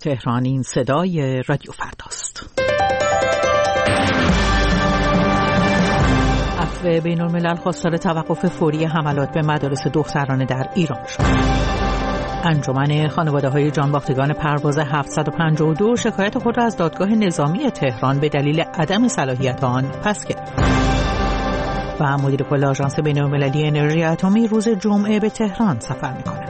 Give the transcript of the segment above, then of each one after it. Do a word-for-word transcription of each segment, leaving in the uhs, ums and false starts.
تهران، این صدای رادیو فرداست. عفو بین‌الملل خواستار توقف فوری حملات به مدارس دخترانه در ایران شد. انجمن خانواده‌های جانباختگان پرواز هفتصد و پنجاه و دو شکایت خود را از دادگاه نظامی تهران به دلیل عدم صلاحیت آن پس گرفت. و مدیر کل آژانس بین‌المللی انرژی اتمی روز جمعه به تهران سفر می‌کند.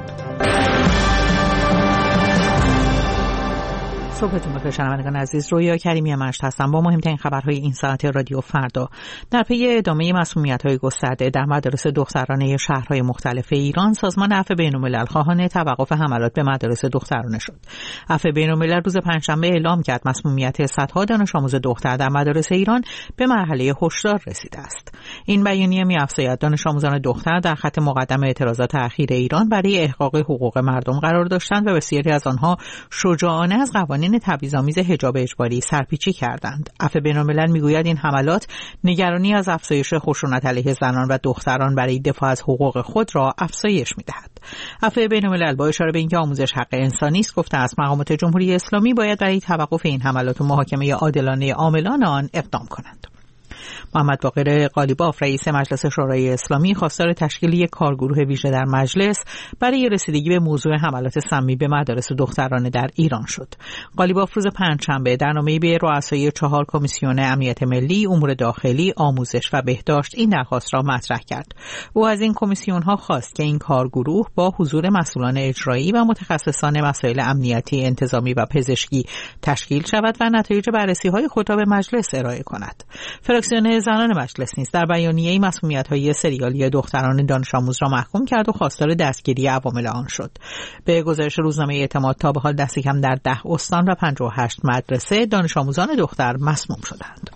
صبحتون بخیر شنوندگان عزیز، رویا کریمی مشت هستم با مهمترین خبرهای این ساعت رادیو فردا. در پی ادامه مسمومیت‌های گسترده در مدارس دخترانه شهرهای مختلف ایران، سازمان عفو بین‌الملل خواهان توقف حملات به مدارس دخترانه شد. عفو بین‌الملل روز پنجشنبه اعلام کرد مسمومیت صدها دانش آموز دختر در مدارس ایران به مرحله هشدار رسیده است. این بیانیه می‌افزاید دانش آموزان دختر در خط مقدم اعتراضات اخیر ایران برای احقاق حقوق مردم قرار داشتند و بسیاری از آنها شجاعانه از قوانین تبعیض‌آمیز حجاب اجباری سرپیچی کردند. عفو بین‌الملل میگوید این حملات نگرانی از افزایش خشونت علیه زنان و دختران برای دفاع از حقوق خود را افزایش می‌دهد. عفو بین‌الملل با اشاره به اینکه آموزش حق انسانی است گفته است مقامات جمهوری اسلامی باید برای توقف این حملات و محاکمه عادلانه عاملان آن اقدام کنند. محمد باقر قالیباف رئیس مجلس شورای اسلامی خواستار تشکیل یک کارگروه ویژه در مجلس برای رسیدگی به موضوع حملات سمی به مدارس دخترانه در ایران شد. قالیباف روز پنجشنبه در نامه‌ای به رؤسای چهار کمیسیون امنیت ملی، امور داخلی، آموزش و بهداشت این درخواست را مطرح کرد. او از این کمیسیون‌ها خواست که این کارگروه با حضور مسئولان اجرایی و متخصصان مسائل امنیتی، انتظامی و پزشکی تشکیل شود و نتایج بررسی‌های خود را به مجلس ارائه کند. فراکسیون زنان مجلس نیز در بیانیه‌ای مسمومیت‌های سریالی دختران دانش آموز را محکوم کرد و خواستار دستگیری عوامل آن شد. به گزارش روزنامه اعتماد تا به حال دست کم در ده استان و پنجاه و هشت مدرسه دانش آموزان دختر مسموم شدند.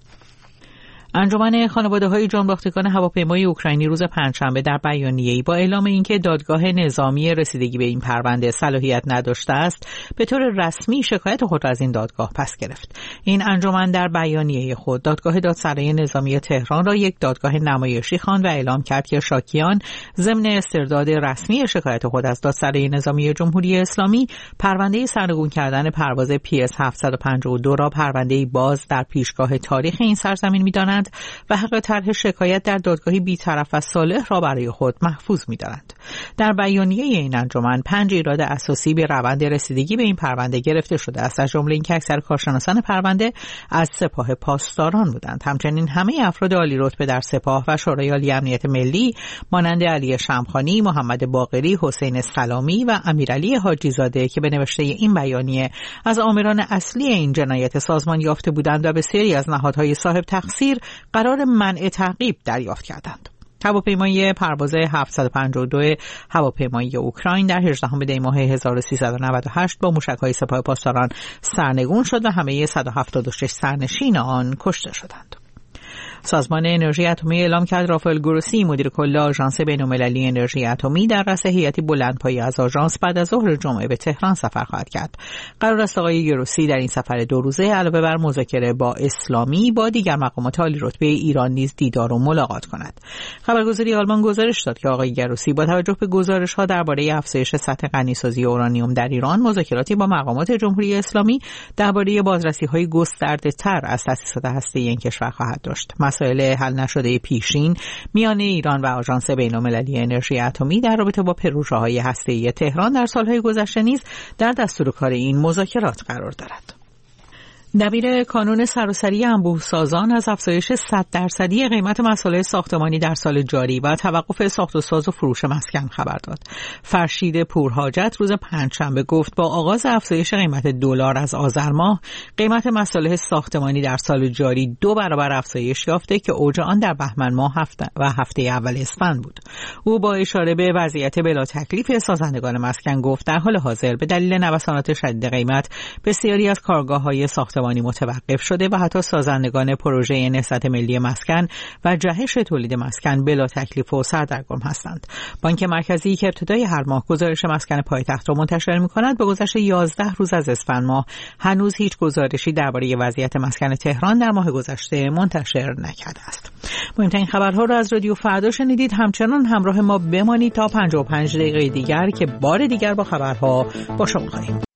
انجمن خانواده‌های جانباختگان هواپیمای اوکراینی روز پنجشنبه در بیانیه‌ای با اعلام اینکه دادگاه نظامی رسیدگی به این پرونده صلاحیت نداشته است، به طور رسمی شکایت خود را از این دادگاه پس گرفت. این انجمن در بیانیه خود دادگاه دادسرای نظامی تهران را یک دادگاه نمایشی خواند و اعلام کرد که شاکیان ضمن استرداد رسمی شکایت خود از دادسرای نظامی جمهوری اسلامی پرونده سرنگون کردن پرواز پی اس هفتصد و پنجاه و دو را پرونده باز در پیشگاه تاریخ این سرزمین می‌دانند و حق طرح شکایت در دادگاهی بی‌طرف و صالح را برای خود محفوظ می‌دارند. در بیانیه این انجمن پنج ایراد اساسی به روند رسیدگی به این پرونده گرفته شده است، از جمله اینکه اکثر کارشناسان پرونده از سپاه پاسداران بودند. همچنین همه افراد عالی رتبه در سپاه و شورای عالی امنیت ملی مانند علی شمخانی، محمد باقری، حسین سلامی و امیرعلی حاجی زاده که به نوشته این بیانیه از آمران اصلی این جنایت سازمان یافته بودند و بسیاری از نهادهای صاحب تقصیر قرار منع تعقیب دریافت کردند. هواپیمای پرواز هفتصد و پنجاه و دو هواپیمایی اوکراین در هجدهم دی ماه هزار و سیصد و نود و هشت با موشک‌های سپاه پاسداران سرنگون شد و همه صد و هفتاد و شش سرنشین آن کشته شدند. سازمان انرژی اتمی اعلام کرد رافائل گروسی مدیر کل آژانس بین‌المللی انرژی اتمی در رأس هیئتی بلندپایه از آژانس بعد از ظهر جمعه به تهران سفر خواهد کرد. قرار است آقای گروسی در این سفر دو روزه علاوه بر مذاکره با اسلامی با دیگر مقامات عالی رتبه ایران نیز دیدار و ملاقات کند. خبرگزاری آلمان گزارش داد که آقای گروسی با توجه به گزارش‌ها درباره افزایش سطح غنیسازی اورانیوم در ایران مذاکراتی با مقامات جمهوری اسلامی درباره بازرسی‌های گسترده‌تر از تأسیسات هسته‌ای این کشور خواهد داشت. مسائل حل نشده پیشین میان ایران و آژانس بین‌المللی انرژی اتمی در رابطه با پروژه‌های هسته‌ای تهران در سالهای گذشته نیز در دستور کار این مذاکرات قرار دارد. دبیر کانون سراسری انبوه‌سازان از افزایش صد درصدی قیمت مسائل ساختمانی در سال جاری و توقف ساخت و ساز و فروش مسکن خبر داد. فرشید پورحاجت روز پنجشنبه گفت با آغاز افزایش قیمت دلار از آذر ماه، قیمت مسائل ساختمانی در سال جاری دو برابر افزایش یافته که اوج آن در بهمن ماه هفته و هفته اول اسفند بود. او با اشاره به وضعیت بلا تکلیف سازندگان مسکن گفت در حال حاضر به دلیل نوسانات شدید قیمت بسیاری از کارگاه‌های ساختمانی متوقف شده و حتی سازندگان پروژه نهضت ملی مسکن و جهش تولید مسکن بلا تکلیف و سردرگم هستند. بانک مرکزی که ابتدای هر ماه گزارش مسکن پایتخت را منتشر می‌کند، به گذشت یازده روز از اسفند ماه هنوز هیچ گزارشی درباره وضعیت مسکن تهران در ماه گذشته منتشر نکرده است. مهمترین خبرها را از رادیو فردا شنیدید. همچنان همراه ما بمانید تا پنجاه و پنج دقیقه دیگر که بار دیگر با خبرها با شما خواهیم.